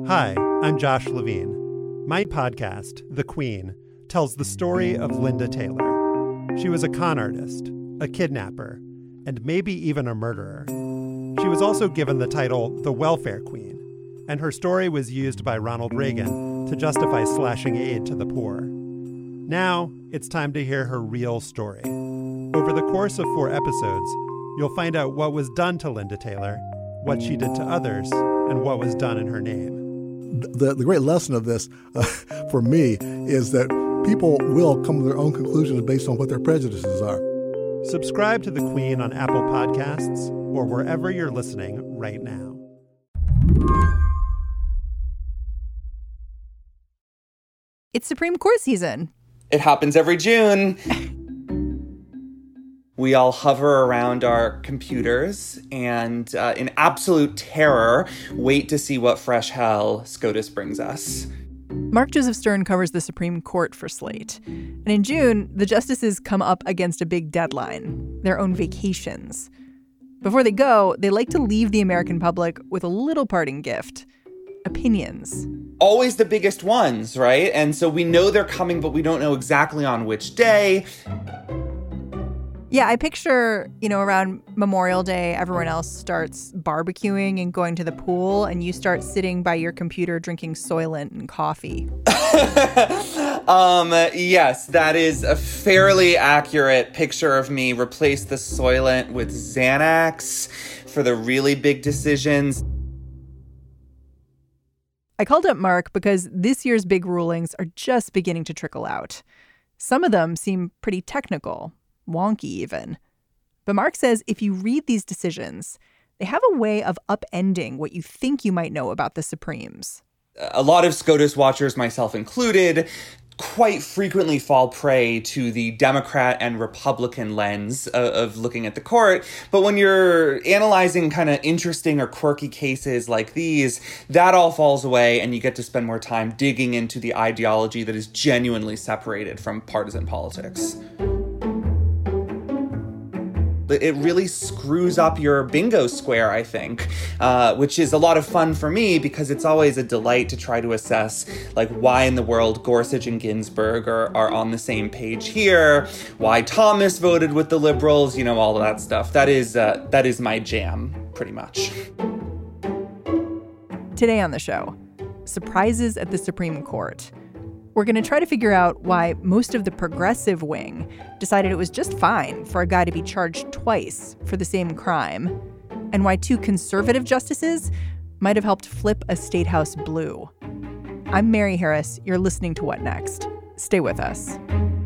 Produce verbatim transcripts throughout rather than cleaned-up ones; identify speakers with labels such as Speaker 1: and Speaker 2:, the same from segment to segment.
Speaker 1: Hi, I'm Josh Levine. My podcast, The Queen, tells the story of Linda Taylor. She was a con artist, a kidnapper, and maybe even a murderer. She was also given the title the Welfare Queen, and her story was used by Ronald Reagan to justify slashing aid to the poor. Now, it's time to hear her real story. Over the course of four episodes, you'll find out what was done to Linda Taylor, what she did to others, and what was done in her name.
Speaker 2: The, the great lesson of this uh, for me is that people will come to their own conclusions based on what their prejudices are.
Speaker 1: Subscribe to The Queen on Apple Podcasts or wherever you're listening right now.
Speaker 3: It's Supreme Court season.
Speaker 4: It happens every June. We all hover around our computers and, uh, in absolute terror, wait to see what fresh hell SCOTUS brings us.
Speaker 3: Mark Joseph Stern covers the Supreme Court for Slate. And in June, the justices come up against a big deadline, their own vacations. Before they go, they like to leave the American public with a little parting gift: opinions.
Speaker 4: Always the biggest ones, right? And so we know they're coming, but we don't know exactly on which day.
Speaker 3: Yeah, I picture, you know, around Memorial Day, everyone else starts barbecuing and going to the pool, and you start sitting by your computer drinking Soylent and coffee.
Speaker 4: um, yes, that is a fairly accurate picture of me. Replace the Soylent with Xanax for the really big decisions.
Speaker 3: I called up Mark because this year's big rulings are just beginning to trickle out. Some of them seem pretty technical. Wonky even. But Mark says if you read these decisions, they have a way of upending what you think you might know about the Supremes.
Speaker 4: A lot of SCOTUS watchers, myself included, quite frequently fall prey to the Democrat and Republican lens of, of looking at the court. But when you're analyzing kind of interesting or quirky cases like these, that all falls away and you get to spend more time digging into the ideology that is genuinely separated from partisan politics. It really screws up your bingo square, I think, uh, which is a lot of fun for me because it's always a delight to try to assess, like, why in the world Gorsuch and Ginsburg are, are on the same page here, why Thomas voted with the liberals, you know, all of that stuff. That is uh, that is my jam, pretty much.
Speaker 3: Today on the show, surprises at the Supreme Court. We're going to try to figure out why most of the progressive wing decided it was just fine for a guy to be charged twice for the same crime, and why two conservative justices might have helped flip a state house blue. I'm Mary Harris. You're listening to What Next? Stay with us.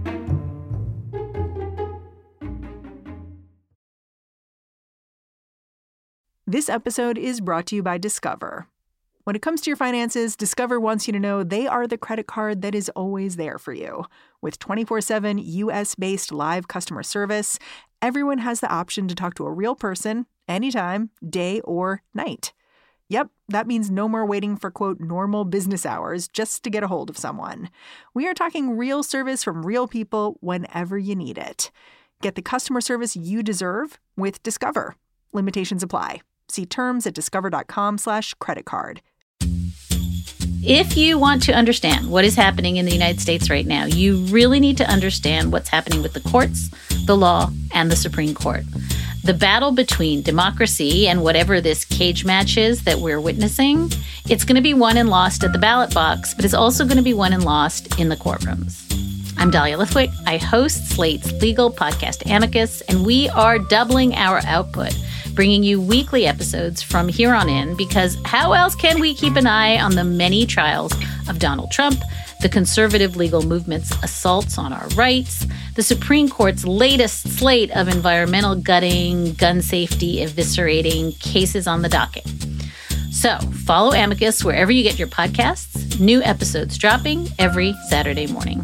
Speaker 3: This episode is brought to you by Discover. When it comes to your finances, Discover wants you to know they are the credit card that is always there for you. With twenty-four seven U S-based live customer service, everyone has the option to talk to a real person anytime, day or night. Yep, that means no more waiting for, quote, normal business hours just to get a hold of someone. We are talking real service from real people whenever you need it. Get the customer service you deserve with Discover. Limitations apply. See terms at discover.com slash credit card.
Speaker 5: If you want to understand what is happening in the United States right now, you really need to understand what's happening with the courts, the law, and the Supreme Court. The battle between democracy and whatever this cage match is that we're witnessing, it's going to be won and lost at the ballot box, but it's also going to be won and lost in the courtrooms. I'm Dahlia Lithwick. I host Slate's legal podcast Amicus, and we are doubling our output, bringing you weekly episodes from here on in, because how else can we keep an eye on the many trials of Donald Trump, the conservative legal movement's assaults on our rights, the Supreme Court's latest slate of environmental gutting, gun safety eviscerating cases on the docket. So follow Amicus wherever you get your podcasts. New episodes dropping every Saturday morning.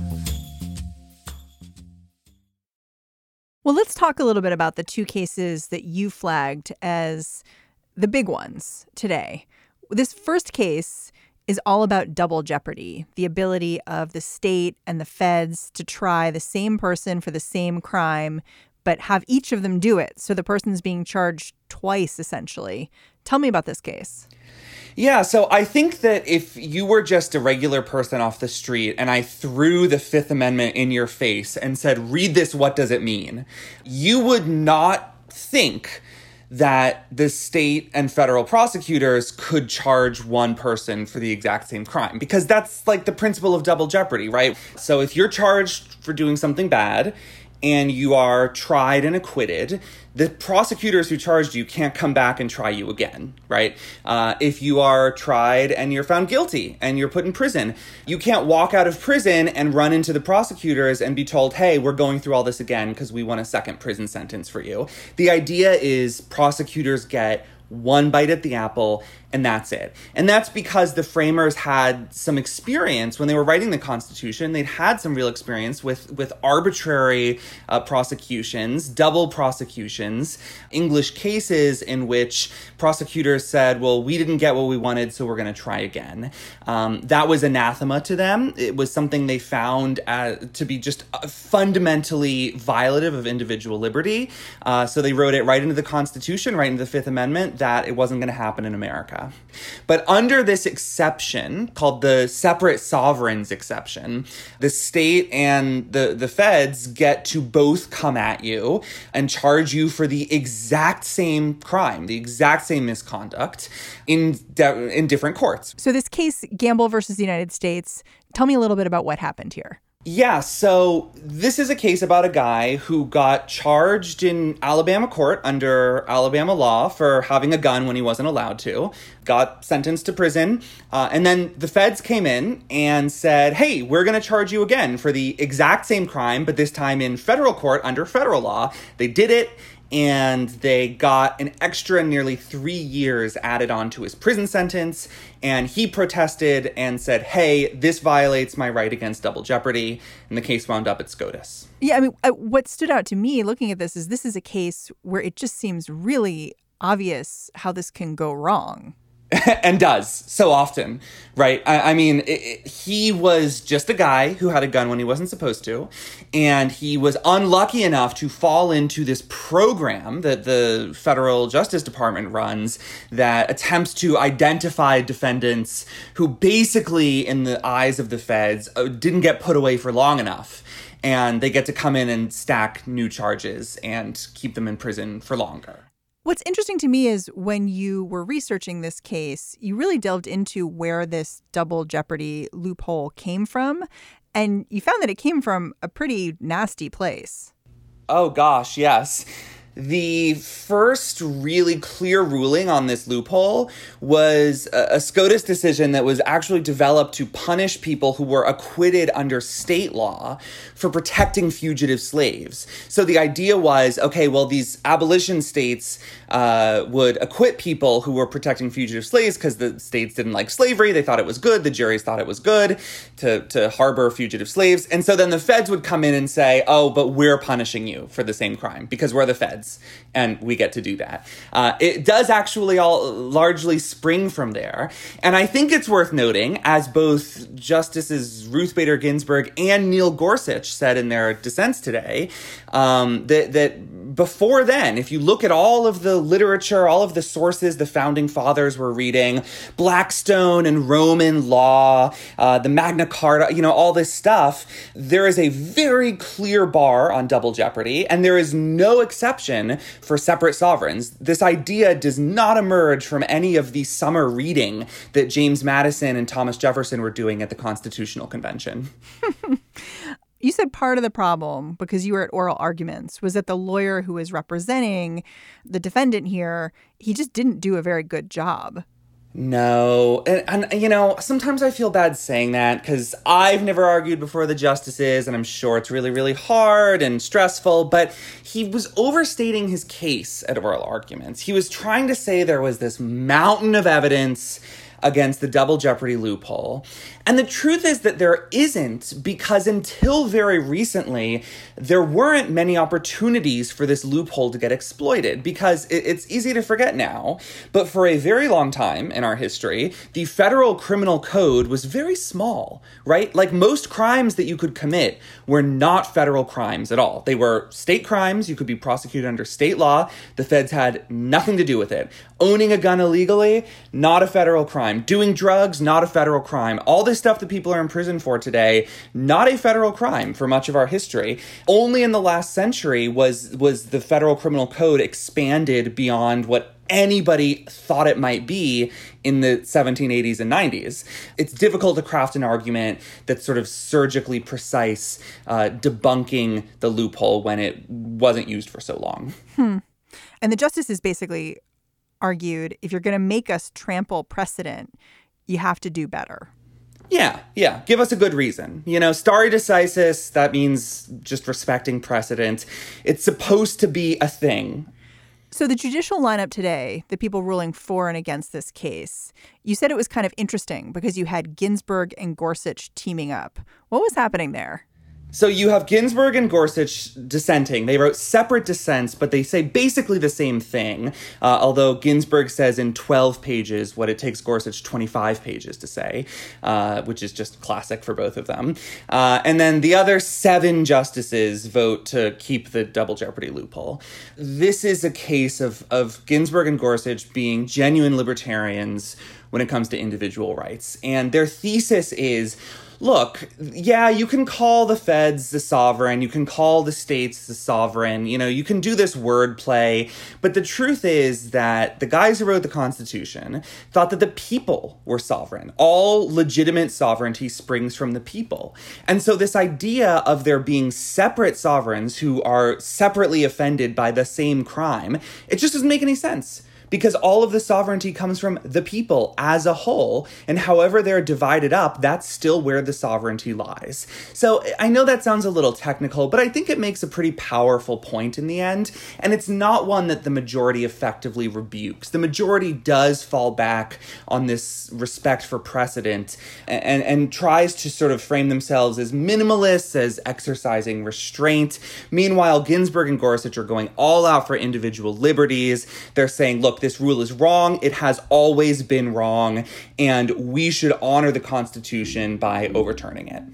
Speaker 3: Well, let's talk a little bit about the two cases that you flagged as the big ones today. This first case is all about double jeopardy, the ability of the state and the feds to try the same person for the same crime, but have each of them do it. So the person's being charged twice, essentially. Tell me about this case.
Speaker 4: Yeah, so I think that if you were just a regular person off the street and I threw the Fifth Amendment in your face and said, read this, what does it mean? You would not think that the state and federal prosecutors could charge one person for the exact same crime, because that's like the principle of double jeopardy, right? So if you're charged for doing something bad and you are tried and acquitted, the prosecutors who charged you can't come back and try you again, right? Uh, if you are tried and you're found guilty and you're put in prison, you can't walk out of prison and run into the prosecutors and be told, hey, we're going through all this again because we want a second prison sentence for you. The idea is prosecutors get one bite at the apple, and that's it. And that's because the framers had some experience when they were writing the Constitution. They'd had some real experience with, with arbitrary uh, prosecutions, double prosecutions, English cases in which prosecutors said, well, we didn't get what we wanted, so we're going to try again. Um, that was anathema to them. It was something they found uh, to be just fundamentally violative of individual liberty. Uh, so they wrote it right into the Constitution, right into the Fifth Amendment, that it wasn't going to happen in America. But under this exception, called the separate sovereigns exception, the state and the, the feds get to both come at you and charge you for the exact same crime, the exact same misconduct in, de- in different courts.
Speaker 3: So this case, Gamble versus the United States, tell me a little bit about what happened here.
Speaker 4: Yeah, so this is a case about a guy who got charged in Alabama court under Alabama law for having a gun when he wasn't allowed to, got sentenced to prison, uh, and then the feds came in and said, hey, we're going to charge you again for the exact same crime, but this time in federal court under federal law. They did it, and they got an extra nearly three years added on to his prison sentence. And he protested and said, hey, this violates my right against double jeopardy. And the case wound up at SCOTUS.
Speaker 3: Yeah, I mean, what stood out to me looking at this is this is a case where it just seems really obvious how this can go wrong.
Speaker 4: And does so often, right? I, I mean, it, it, he was just a guy who had a gun when he wasn't supposed to. And he was unlucky enough to fall into this program that the Federal Justice Department runs that attempts to identify defendants who basically, in the eyes of the feds, didn't get put away for long enough. And they get to come in and stack new charges and keep them in prison for longer.
Speaker 3: What's interesting to me is when you were researching this case, you really delved into where this double jeopardy loophole came from, and you found that it came from a pretty nasty place.
Speaker 4: Oh, gosh, yes. The first really clear ruling on this loophole was a, a SCOTUS decision that was actually developed to punish people who were acquitted under state law for protecting fugitive slaves. So the idea was, okay, well, these abolition states uh, would acquit people who were protecting fugitive slaves because the states didn't like slavery. They thought it was good. The juries thought it was good to, to harbor fugitive slaves. And so then the feds would come in and say, oh, but we're punishing you for the same crime because we're the feds. And we get to do that. Uh, it does actually all largely spring from there. And I think it's worth noting, as both Justices Ruth Bader Ginsburg and Neil Gorsuch said in their dissents today, um, that, that before then, if you look at all of the literature, all of the sources the founding fathers were reading, Blackstone and Roman law, uh, the Magna Carta, you know, all this stuff, there is a very clear bar on double jeopardy, and there is no exception for separate sovereigns. This idea does not emerge from any of the summer reading that James Madison and Thomas Jefferson were doing at the Constitutional Convention.
Speaker 3: You said part of the problem, because you were at oral arguments, was that the lawyer who was representing the defendant here, he just didn't do a very good job.
Speaker 4: No. And, and, you know, sometimes I feel bad saying that because I've never argued before the justices, and I'm sure it's really, really hard and stressful, but he was overstating his case at oral arguments. He was trying to say there was this mountain of evidence against the double jeopardy loophole. And the truth is that there isn't, because until very recently, there weren't many opportunities for this loophole to get exploited, because it's easy to forget now. But for a very long time in our history, the federal criminal code was very small, right? Like most crimes that you could commit were not federal crimes at all. They were state crimes. You could be prosecuted under state law. The feds had nothing to do with it. Owning a gun illegally, not a federal crime. crime. Doing drugs, not a federal crime. All this stuff that people are in prison for today, not a federal crime for much of our history. Only in the last century was was the federal criminal code expanded beyond what anybody thought it might be in the seventeen eighties and nineties. It's difficult to craft an argument that's sort of surgically precise, uh, debunking the loophole when it wasn't used for so long.
Speaker 3: Hmm. And the justices basically argued, if you're going to make us trample precedent, you have to do better.
Speaker 4: Yeah, yeah. Give us a good reason. You know, stare decisis, that means just respecting precedent. It's supposed to be a thing.
Speaker 3: So the judicial lineup today, the people ruling for and against this case, you said it was kind of interesting because you had Ginsburg and Gorsuch teaming up. What was happening there?
Speaker 4: So you have Ginsburg and Gorsuch dissenting. They wrote separate dissents, but they say basically the same thing, uh, although Ginsburg says in twelve pages what it takes Gorsuch twenty-five pages to say, uh, which is just classic for both of them. Uh, and then the other seven justices vote to keep the double jeopardy loophole. This is a case of, of Ginsburg and Gorsuch being genuine libertarians when it comes to individual rights. And their thesis is, look, yeah, you can call the feds the sovereign, you can call the states the sovereign, you know, you can do this wordplay, but the truth is that the guys who wrote the Constitution thought that the people were sovereign. All legitimate sovereignty springs from the people. And so this idea of there being separate sovereigns who are separately offended by the same crime, it just doesn't make any sense. Because all of the sovereignty comes from the people as a whole, and however they're divided up, that's still where the sovereignty lies. So I know that sounds a little technical, but I think it makes a pretty powerful point in the end, and it's not one that the majority effectively rebukes. The majority does fall back on this respect for precedent and, and tries to sort of frame themselves as minimalists, as exercising restraint. Meanwhile, Ginsburg and Gorsuch are going all out for individual liberties. They're saying, look, this rule is wrong. It has always been wrong, and we should honor the Constitution by overturning it.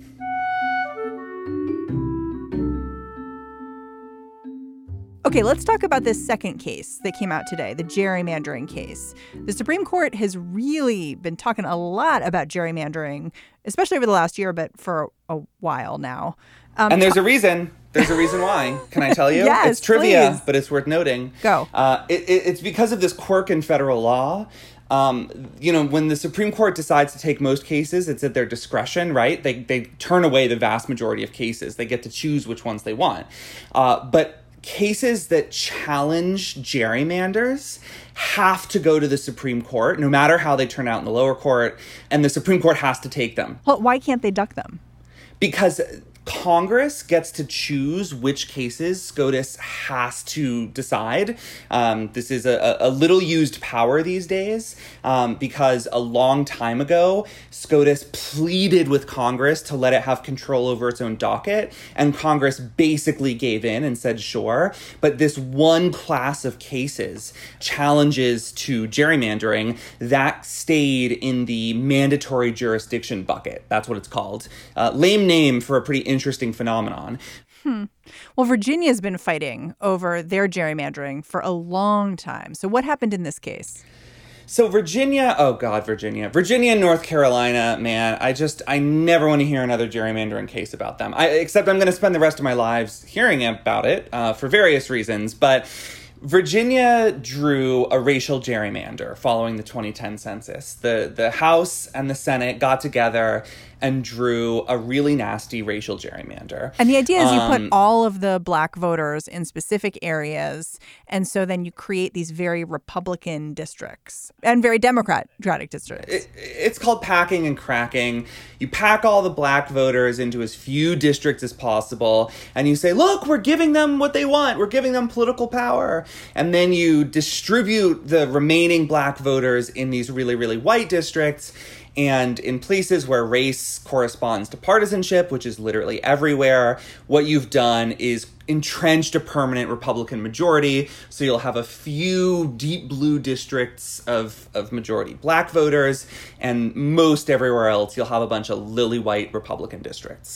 Speaker 3: Okay, let's talk about this second case that came out today, the gerrymandering case. The Supreme Court has really been talking a lot about gerrymandering, especially over the last year, but for a while now. Um,
Speaker 4: and there's a reason. There's a reason why. Can I tell you?
Speaker 3: Yes,
Speaker 4: it's trivia,
Speaker 3: please.
Speaker 4: But it's worth noting.
Speaker 3: Go.
Speaker 4: Uh, it, it, it's because of this quirk in federal law. Um, you know, when the Supreme Court decides to take most cases, it's at their discretion, right? They they turn away the vast majority of cases. They get to choose which ones they want. Uh, but cases that challenge gerrymanders have to go to the Supreme Court, no matter how they turn out in the lower court, and the Supreme Court has to take them.
Speaker 3: Well, why can't they duck them?
Speaker 4: Because Congress gets to choose which cases SCOTUS has to decide. Um, this is a, a little used power these days um, because a long time ago, SCOTUS pleaded with Congress to let it have control over its own docket, and Congress basically gave in and said, sure. But this one class of cases, challenges to gerrymandering, that stayed in the mandatory jurisdiction bucket. That's what it's called. Uh, lame name for a pretty interesting phenomenon.
Speaker 3: Hmm. Well, Virginia's been fighting over their gerrymandering for a long time. So what happened in this case?
Speaker 4: So Virginia, oh God, Virginia. Virginia and North Carolina, man, I just, I never want to hear another gerrymandering case about them. I, except I'm going to spend the rest of my lives hearing about it uh, for various reasons. But Virginia drew a racial gerrymander following the twenty ten census. The, the House and the Senate got together and drew a really nasty racial gerrymander.
Speaker 3: And the idea is you put
Speaker 4: um,
Speaker 3: all of the black voters in specific areas, and so then you create these very Republican districts and very Democratic districts.
Speaker 4: It, it's called packing and cracking. You pack all the black voters into as few districts as possible, and you say, look, we're giving them what they want. We're giving them political power. And then you distribute the remaining black voters in these really, really white districts. And in places where race corresponds to partisanship, which is literally everywhere, what you've done is entrenched a permanent Republican majority. So you'll have a few deep blue districts of, of majority black voters, and most everywhere else you'll have a bunch of lily white Republican districts.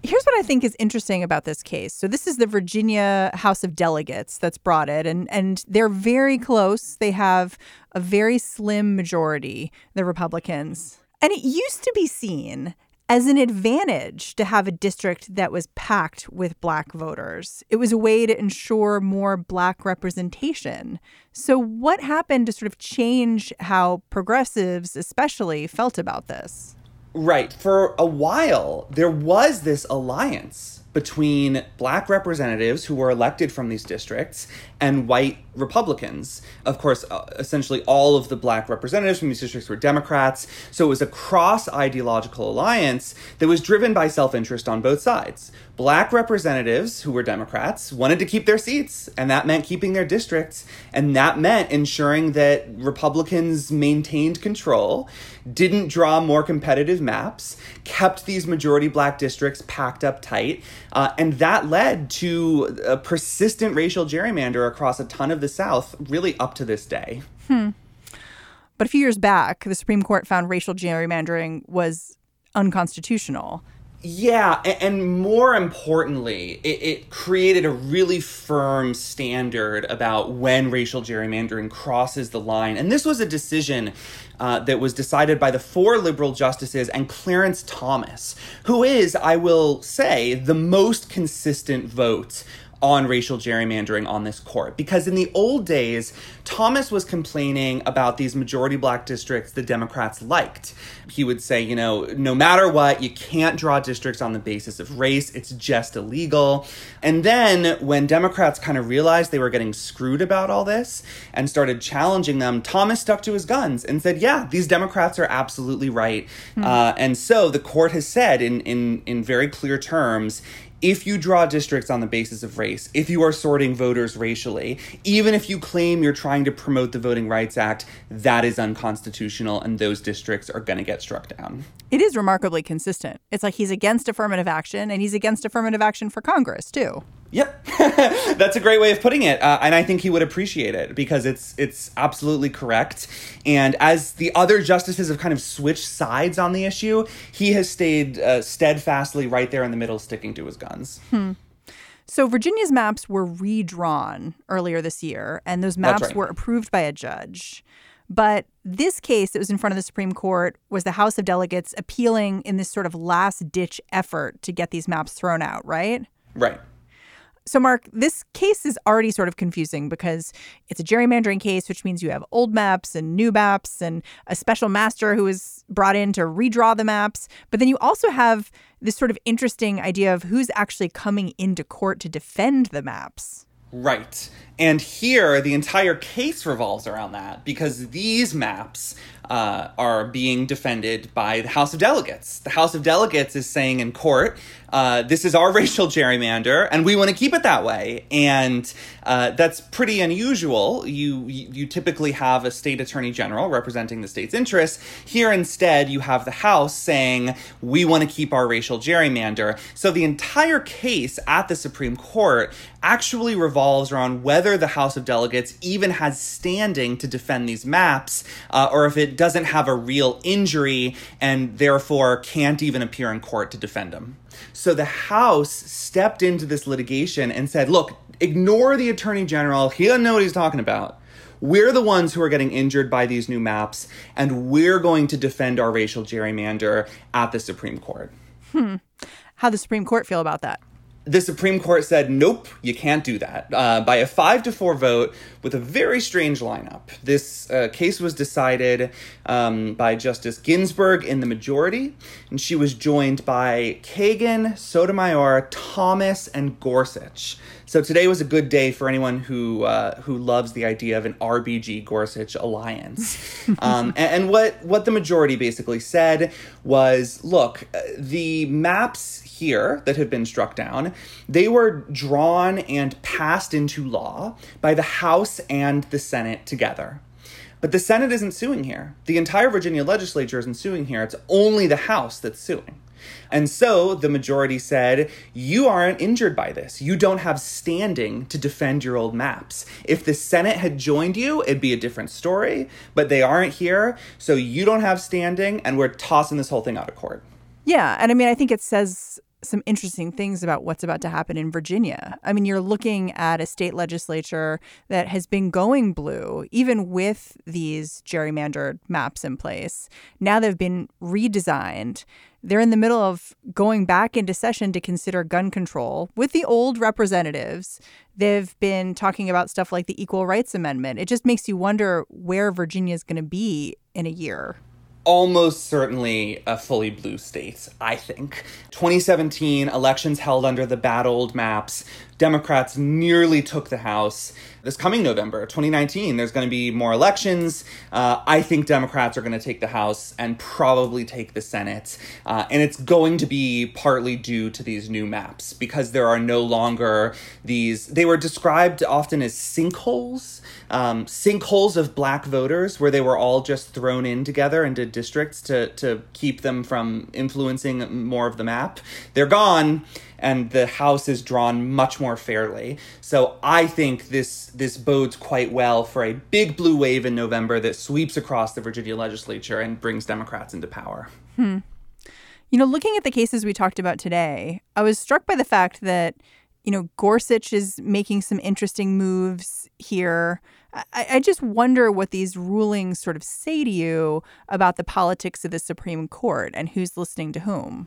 Speaker 3: Here's what I think is interesting about this case. So this is the Virginia House of Delegates that's brought it, and, and they're very close. They have a very slim majority, the Republicans. And it used to be seen as an advantage to have a district that was packed with Black voters. It was a way to ensure more Black representation. So what happened to sort of change how progressives especially felt about this?
Speaker 4: Right. For a while, there was this alliance between Black representatives who were elected from these districts and white Republicans. Of course, uh, essentially all of the Black representatives from these districts were Democrats. So it was a cross-ideological alliance that was driven by self-interest on both sides. Black representatives who were Democrats wanted to keep their seats, and that meant keeping their districts. And that meant ensuring that Republicans maintained control, didn't draw more competitive maps, kept these majority Black districts packed up tight. Uh, and that led to a persistent racial gerrymander across a ton of the South, really up to this day.
Speaker 3: Hmm. But a few years back, the Supreme Court found racial gerrymandering was unconstitutional.
Speaker 4: Yeah, and more importantly, it, it created a really firm standard about when racial gerrymandering crosses the line. And this was a decision uh, that was decided by the four liberal justices and Clarence Thomas, who is, I will say, the most consistent vote on racial gerrymandering on this court. Because in the old days, Thomas was complaining about these majority Black districts the Democrats liked. He would say, you know, no matter what, you can't draw districts on the basis of race. It's just illegal. And then when Democrats kind of realized they were getting screwed about all this and started challenging them, Thomas stuck to his guns and said, yeah, these Democrats are absolutely right. Mm-hmm. Uh, and so the court has said in, in, in very clear terms, if you draw districts on the basis of race, if you are sorting voters racially, even if you claim you're trying to promote the Voting Rights Act, that is unconstitutional, and those districts are going to get struck down.
Speaker 3: It is remarkably consistent. It's like he's against affirmative action, and he's against affirmative action for Congress, too.
Speaker 4: Yep. That's a great way of putting it. Uh, and I think he would appreciate it because it's it's absolutely correct. And as the other justices have kind of switched sides on the issue, he has stayed uh, steadfastly right there in the middle, sticking to his guns.
Speaker 3: Hmm. So Virginia's maps were redrawn earlier this year, and those maps
Speaker 4: right.
Speaker 3: were approved by a judge. But this case that was in front of the Supreme Court was the House of Delegates appealing in this sort of last-ditch effort to get these maps thrown out, right?
Speaker 4: Right.
Speaker 3: So, Mark, this case is already sort of confusing because it's a gerrymandering case, which means you have old maps and new maps and a special master who is brought in to redraw the maps. But then you also have this sort of interesting idea of who's actually coming into court to defend the maps.
Speaker 4: Right. And here, the entire case revolves around that because these maps uh, are being defended by the House of Delegates. The House of Delegates is saying in court, uh, this is our racial gerrymander, and we want to keep it that way. And uh, that's pretty unusual. You, you typically have a state attorney general representing the state's interests. Here, instead, you have the House saying, we want to keep our racial gerrymander. So the entire case at the Supreme Court actually revolves around whether the House of Delegates even has standing to defend these maps, uh, or if it doesn't have a real injury and therefore can't even appear in court to defend them. So the House stepped into this litigation and said, look, ignore the Attorney General. He doesn't know what he's talking about. We're the ones who are getting injured by these new maps, and we're going to defend our racial gerrymander at the Supreme Court.
Speaker 3: Hmm. How'd the Supreme Court feel about that?
Speaker 4: The Supreme Court said, nope, you can't do that. Uh, by a five to four vote with a very strange lineup. This uh, case was decided um, by Justice Ginsburg in the majority, and she was joined by Kagan, Sotomayor, Thomas, and Gorsuch. So today was a good day for anyone who uh, who loves the idea of an R B G Gorsuch alliance. um, and, and what, what the majority basically said was, look, the maps here that have been struck down, they were drawn and passed into law by the House and the Senate together. But the Senate isn't suing here. The entire Virginia legislature isn't suing here. It's only the House that's suing. And so the majority said, you aren't injured by this. You don't have standing to defend your old maps. If the Senate had joined you, it'd be a different story, but they aren't here. So you don't have standing, and we're tossing this whole thing out of court.
Speaker 3: Yeah. And I mean, I think it says some interesting things about what's about to happen in Virginia. I mean, you're looking at a state legislature that has been going blue, even with these gerrymandered maps in place. Now they've been redesigned. They're in the middle of going back into session to consider gun control with the old representatives. They've been talking about stuff like the Equal Rights Amendment. It just makes you wonder where Virginia is going to be in a year.
Speaker 4: Almost certainly a fully blue state, I think. twenty seventeen, elections held under the bad old maps. Democrats nearly took the House. This coming November, twenty nineteen, there's going to be more elections. Uh, I think Democrats are going to take the House and probably take the Senate. Uh, and it's going to be partly due to these new maps because there are no longer these, they were described often as sinkholes, um, sinkholes of black voters where they were all just thrown in together into districts to, to keep them from influencing more of the map. They're gone. And the House is drawn much more fairly. So I think this this bodes quite well for a big blue wave in November that sweeps across the Virginia legislature and brings Democrats into power.
Speaker 3: Hmm. You know, looking at the cases we talked about today, I was struck by the fact that, you know, Gorsuch is making some interesting moves here. I, I just wonder what these rulings sort of say to you about the politics of the Supreme Court and who's listening to whom.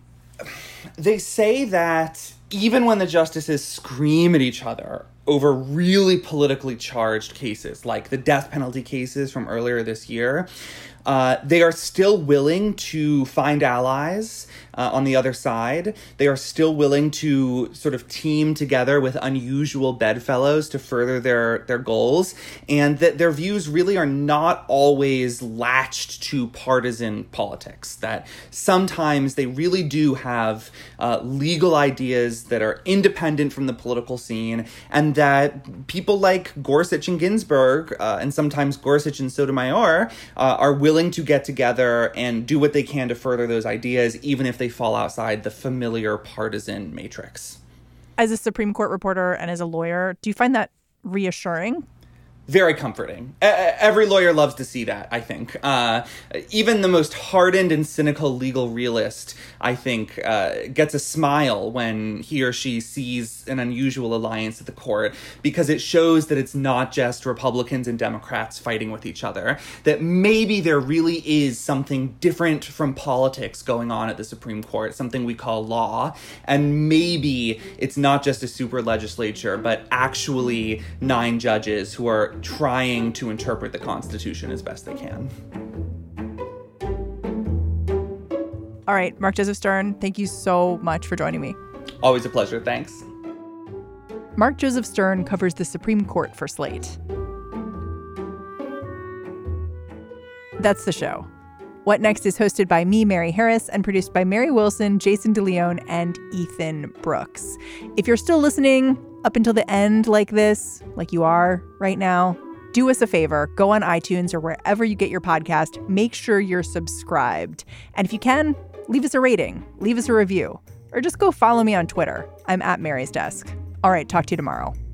Speaker 4: They say that even when the justices scream at each other over really politically charged cases, like the death penalty cases from earlier this year, uh, they are still willing to find allies uh, on the other side. They are still willing to sort of team together with unusual bedfellows to further their, their goals, and that their views really are not always latched to partisan politics, that sometimes they really do have uh, legal ideas that are independent from the political scene, and that people like Gorsuch and Ginsburg, uh, and sometimes Gorsuch and Sotomayor, uh, are willing to get together and do what they can to further those ideas, even if they fall outside the familiar partisan matrix.
Speaker 3: As a Supreme Court reporter and as a lawyer, do you find that reassuring?
Speaker 4: Very comforting. Every lawyer loves to see that, I think. Uh, even the most hardened and cynical legal realist, I think, uh, gets a smile when he or she sees an unusual alliance at the court, because it shows that it's not just Republicans and Democrats fighting with each other, that maybe there really is something different from politics going on at the Supreme Court, something we call law, and maybe it's not just a super legislature, but actually nine judges who are trying to interpret the Constitution as best they can.
Speaker 3: All right, Mark Joseph Stern, thank you so much for joining me.
Speaker 4: Always a pleasure. Thanks.
Speaker 3: Mark Joseph Stern covers the Supreme Court for Slate. That's the show. What Next is hosted by me, Mary Harris, and produced by Mary Wilson, Jason DeLeon, and Ethan Brooks. If you're still listening up until the end like this, like you are right now, do us a favor. Go on iTunes or wherever you get your podcast. Make sure you're subscribed. And if you can, leave us a rating, leave us a review, or just go follow me on Twitter. I'm at Mary's Desk. All right, talk to you tomorrow.